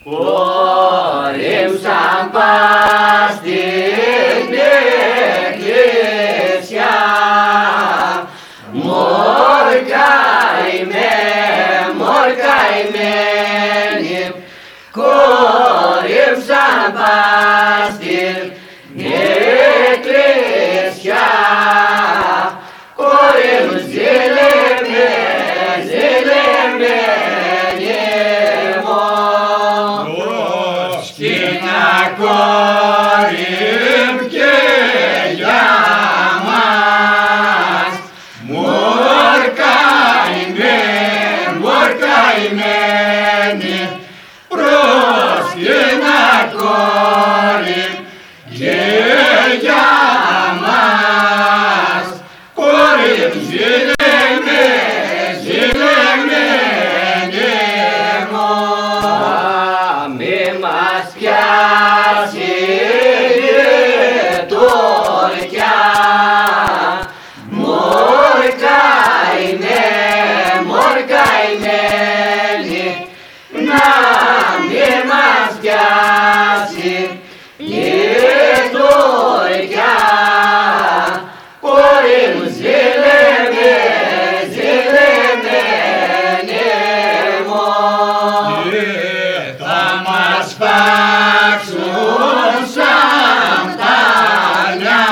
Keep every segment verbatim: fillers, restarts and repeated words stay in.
Πόριμ σαν πας στην εκκλησιά, μωρ καημέ, μωρ καημένη, κόριμ σαν πας στην εκκλησιά, κόριμ ζηλεμένη, ζηλεμένη μου. Προσκύνα κόριμ και για μας, μωρ καημένη, μωρ καημένη, προσκύνα κόριμ και για μας, κόριμ ζηλεμένη, ζηλεμένη μου. Μη μας πιάσει η τορκιά, μωρ καημέ, μωρ καημένη, να μη μας πιάσει η τορκιά, κόρη μου ζηλεμένη, ζηλεμένη μου. Θα μας φάξουν σαν φτάνια,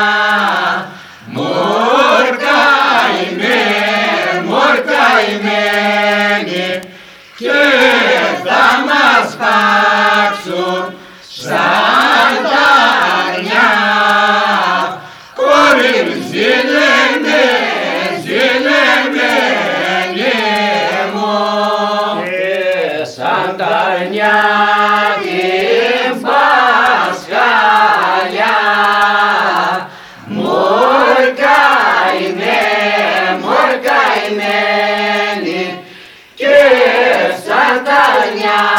μωρ καημέ, μωρ καημένη, και θα μας φάξουν σαν φτάνια, κόρη μου ζηλεμένη, ζηλεμένη μου. Σαν ταρνιά την Πασχαλιά, μωρ καημέ, μωρ καημένη, και σαν ταρνιά